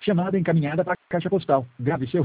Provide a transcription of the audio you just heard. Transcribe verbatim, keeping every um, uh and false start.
Chamada encaminhada para a caixa postal. Grave seu